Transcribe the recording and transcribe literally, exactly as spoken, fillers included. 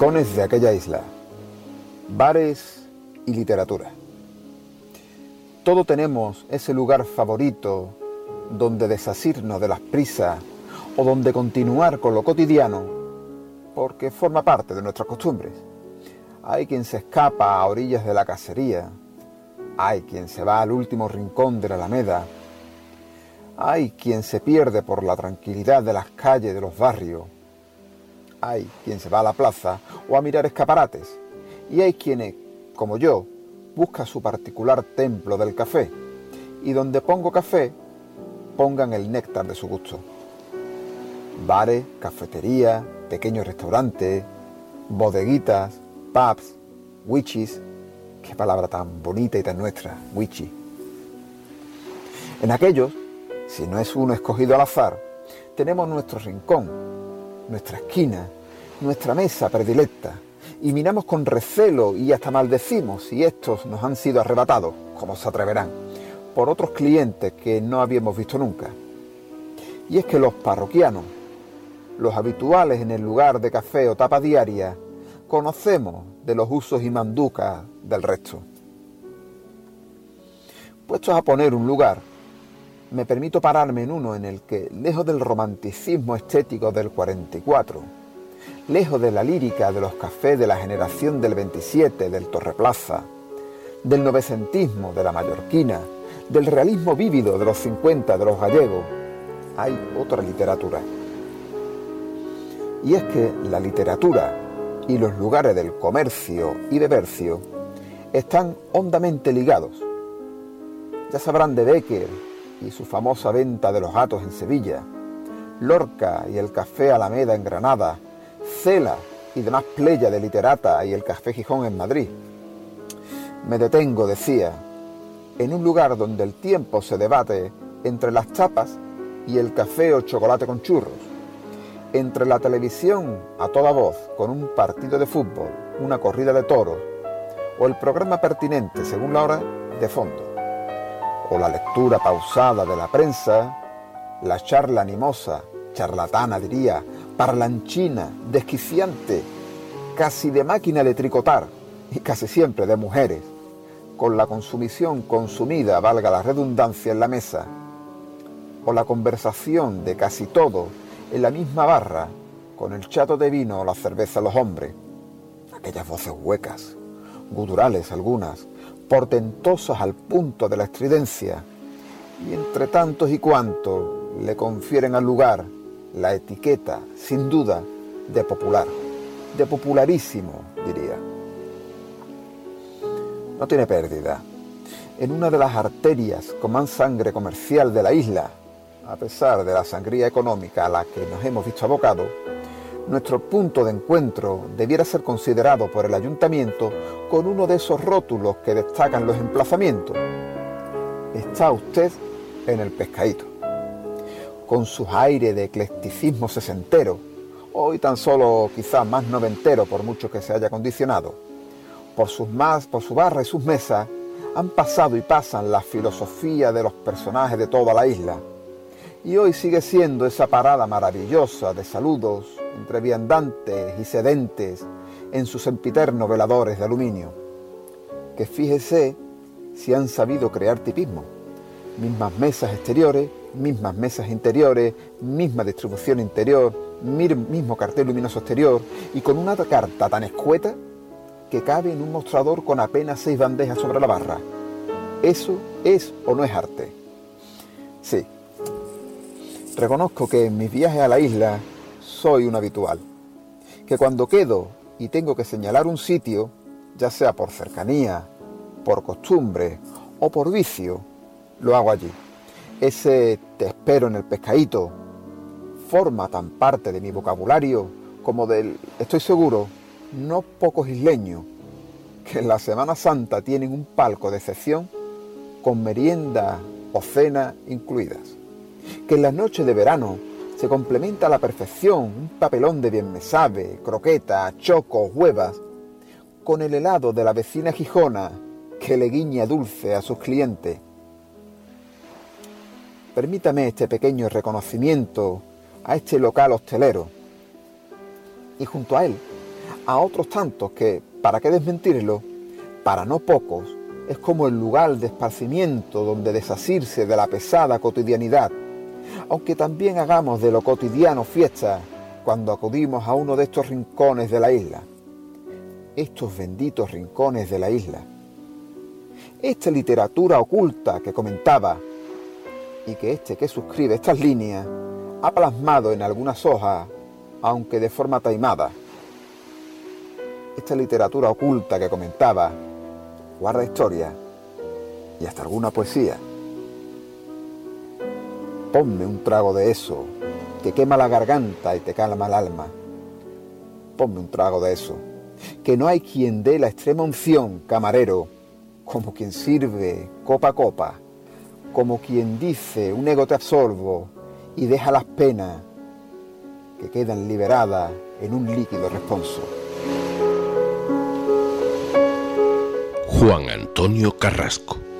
rincones de aquella isla, bares y literatura. Todos tenemos ese lugar favorito donde desasirnos de las prisas o donde continuar con lo cotidiano porque forma parte de nuestras costumbres. Hay quien se escapa a orillas de la casería, hay quien se va al último rincón de la Alameda, hay quien se pierde por la tranquilidad de las calles de los barrios, hay quien se va a la plaza o a mirar escaparates, y hay quienes, como yo, busca su particular templo del café, y donde pongo café, pongan el néctar de su gusto. Bares, cafeterías, pequeños restaurantes, bodeguitas, pubs, wichis, qué palabra tan bonita y tan nuestra, wichi. En aquellos, si no es uno escogido al azar, tenemos nuestro rincón, nuestra esquina, nuestra mesa predilecta, y miramos con recelo y hasta maldecimos si estos nos han sido arrebatados, como se atreverán, por otros clientes que no habíamos visto nunca. Y es que los parroquianos, los habituales en el lugar de café o tapa diaria, conocemos de los usos y manducas del resto. Puestos a poner un lugar, me permito pararme en uno en el que, lejos del romanticismo estético del cuarenta y cuatro, lejos de la lírica de los cafés de la generación del veintisiete, del Torreplaza, del novecentismo de la mallorquina, del realismo vívido de los cincuenta de los gallegos, hay otra literatura. Y es que la literatura y los lugares del comercio y de vercio están hondamente ligados. Ya sabrán de Bécquer y su famosa venta de los gatos en Sevilla, Lorca y el café Alameda en Granada, Cela y demás playa de literata y el café Gijón en Madrid. Me detengo, decía, en un lugar donde el tiempo se debate entre las tapas y el café o chocolate con churros, entre la televisión a toda voz con un partido de fútbol, una corrida de toros, o el programa pertinente según la hora de fondo, o la lectura pausada de la prensa, la charla animosa, charlatana diría, parlanchina, desquiciante, casi de máquina de tricotar, y casi siempre de mujeres, con la consumición consumida, valga la redundancia, en la mesa, o la conversación de casi todo en la misma barra, con el chato de vino o la cerveza a los hombres, aquellas voces huecas, guturales algunas, portentosas al punto de la estridencia, y entre tantos y cuantos le confieren al lugar la etiqueta, sin duda, de popular, de popularísimo, diría. No tiene pérdida. En una de las arterias con más sangre comercial de la isla, a pesar de la sangría económica a la que nos hemos visto abocados, nuestro punto de encuentro debiera ser considerado por el ayuntamiento con uno de esos rótulos que destacan los emplazamientos. Está usted en el Pescadito, con sus aires de eclecticismo sesentero, hoy tan solo quizás más noventero por mucho que se haya condicionado. Por sus más, por su barra y sus mesas han pasado y pasan la filosofía de los personajes de toda la isla. Y hoy sigue siendo esa parada maravillosa de saludos entre viandantes y sedentes en sus sempiternos veladores de aluminio. Que fíjese si han sabido crear tipismo. Mismas mesas exteriores, mismas mesas interiores, misma distribución interior, mismo cartel luminoso exterior y con una carta tan escueta que cabe en un mostrador con apenas seis bandejas sobre la barra. ¿Eso es o no es arte? Sí. Reconozco que en mis viajes a la isla soy un habitual, que cuando quedo y tengo que señalar un sitio, ya sea por cercanía, por costumbre o por vicio, lo hago allí. Ese te espero en el Pescadito forma tan parte de mi vocabulario como del, estoy seguro, no pocos isleños que en la Semana Santa tienen un palco de excepción con merienda o cena incluidas, que en las noches de verano se complementa a la perfección un papelón de bien me sabe, croquetas, chocos, huevas, con el helado de la vecina Gijona que le guiña dulce a sus clientes. Permítame este pequeño reconocimiento a este local hostelero y junto a él a otros tantos que, para qué desmentirlo, para no pocos, es como el lugar de esparcimiento donde desasirse de la pesada cotidianidad, aunque también hagamos de lo cotidiano fiesta cuando acudimos a uno de estos rincones de la isla. Estos benditos rincones de la isla. Esta literatura oculta que comentaba, y que este que suscribe estas líneas ha plasmado en algunas hojas, aunque de forma taimada. Esta literatura oculta que comentaba guarda historia y hasta alguna poesía. Ponme un trago de eso, que quema la garganta y te calma el alma. Ponme un trago de eso, que no hay quien dé la extrema unción, camarero, como quien sirve copa a copa, como quien dice un ego te absorbo y deja las penas que quedan liberadas en un líquido responso. Juan Antonio Carrasco.